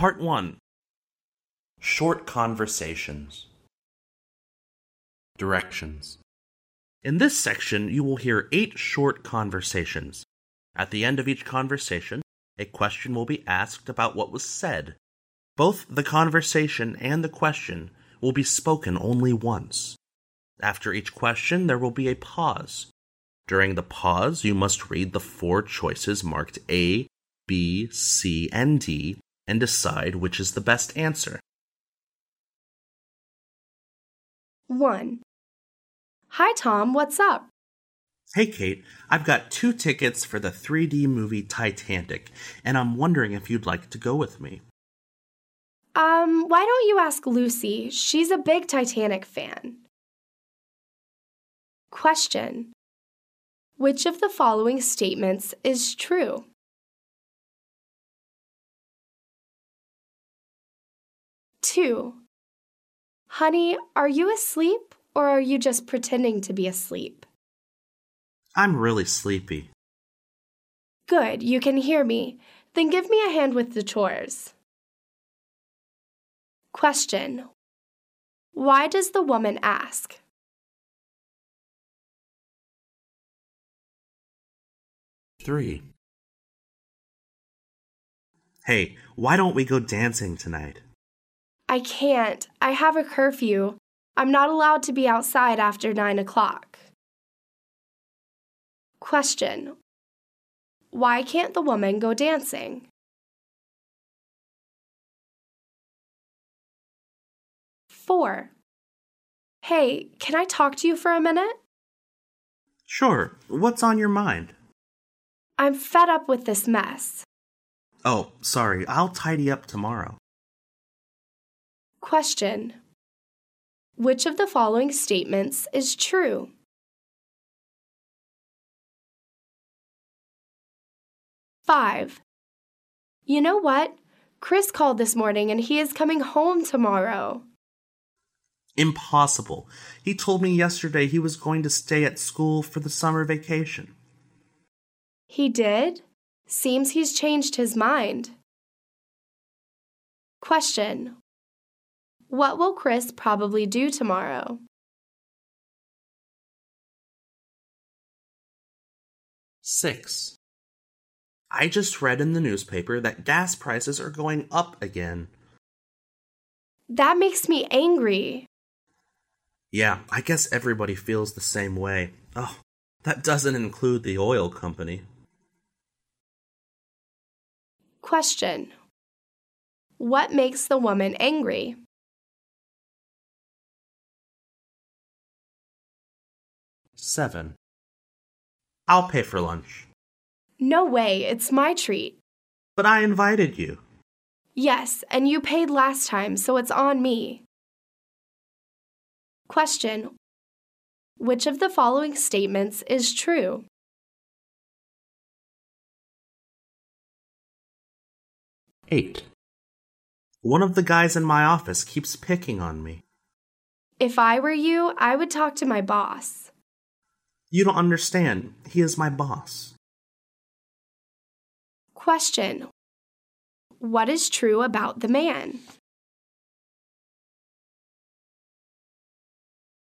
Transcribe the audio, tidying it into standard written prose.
Part 1. Short Conversations. Directions. In this section, you will hear 8 short conversations. At the end of each conversation, a question will be asked about what was said. Both the conversation and the question will be spoken only once. After each question, there will be a pause. During the pause, you must read the 4 choices marked A, B, C, and D and decide which is the best answer. 1. Hi, Tom. What's up? Hey, Kate, I've got 2 tickets for the 3D movie Titanic, and I'm wondering if you'd like to go with me. Why don't you ask Lucy? She's a big Titanic fan. Question. Which of the following statements is true? Two. Honey, are you asleep, or are you just pretending to be asleep? I'm really sleepy. Good, you can hear me. Then give me a hand with the chores. Question. Why does the woman ask? Three. Hey, why don't we go dancing tonight? I can't. I have a curfew. I'm not allowed to be outside after 9 o'clock. Question. Why can't the woman go dancing? 4. Hey, can I talk to you for a minute? Sure. What's on your mind? I'm fed up with this mess. Oh, sorry. I'll tidy up tomorrow. Question. Which of the following statements is true? Five. You know what? Chris called this morning and he is coming home tomorrow. Impossible. He told me yesterday he was going to stay at school for the summer vacation. He did? Seems he's changed his mind. Question. What will Chris probably do tomorrow? 6. I just read in the newspaper that gas prices are going up again. That makes me angry. Yeah, I guess everybody feels the same way. Oh, that doesn't include the oil company. Question. What makes the woman angry? 7. I'll pay for lunch. No way, it's my treat. But I invited you. Yes, and you paid last time, so it's on me. Question. Which of the following statements is true? 8. One of the guys in my office keeps picking on me. If I were you, I would talk to my boss. You don't understand. He is my boss. Question. What is true about the man?